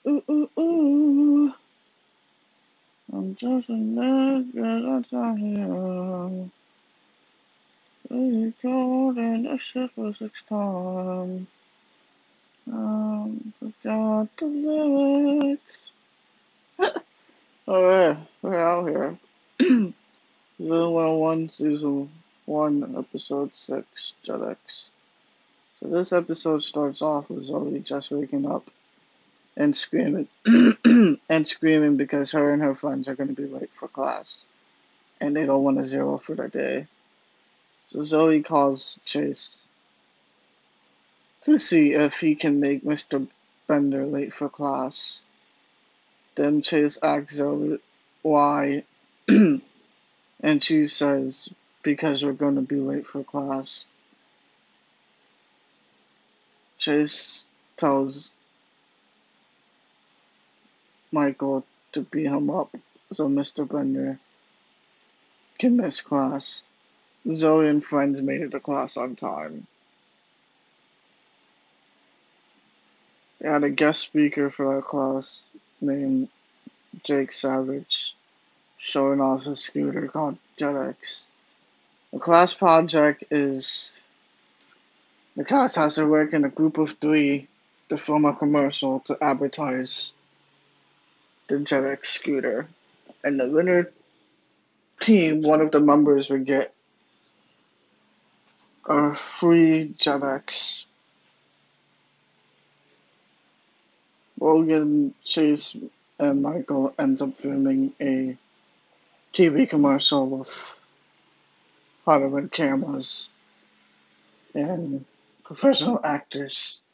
Ooh, ooh, ooh. I'm just a nigga that's out here. Really cold and this shit for 6 times. Forgot the lyrics. Alright, we're out here. Villain 101, Season 1, Episode 6, JetX. So this episode starts off with Zoe just waking up and screaming and screaming because her and her friends are going to be late for class and they don't want a zero for their day. So Zoe calls Chase to see if he can make Mr. Bender late for class. Then Chase asks Zoe why, and she says because we're going to be late for class. Chase tells Michael to beat him up so Mr. Bender can miss class. Zoe and friends made it to class on time. They had a guest speaker for that class named Jake Savage, showing off his scooter called JetX. The class project is the class has to work in a group of 3 to film a commercial to advertise the JetX scooter. And the winner team, one of the members would get a free JetX. Logan, Chase, and Michael ends up filming a TV commercial with Hollywood cameras and professional actors.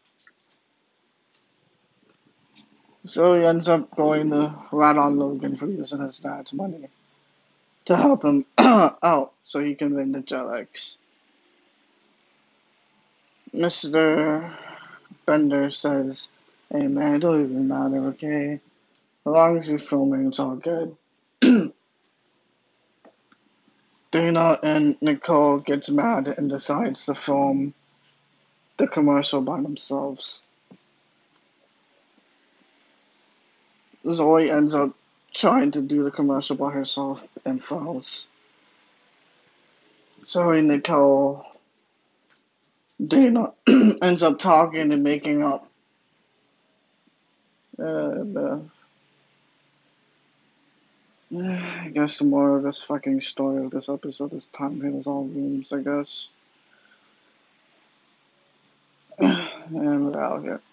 So he ends up going to rat on Logan for using his dad's money to help him out so he can win the JetX. Mr. Bender says, "Hey man, it don't even matter, okay? As long as you're filming, it's all good." Dana and Nicole gets mad and decides to film the commercial by themselves. Zoe ends up trying to do the commercial by herself and fails. Zoe, Nicole, Dana ends up talking and making up. And, I guess the moral of this fucking story of this episode is time heals all wounds, I guess. And we're out here.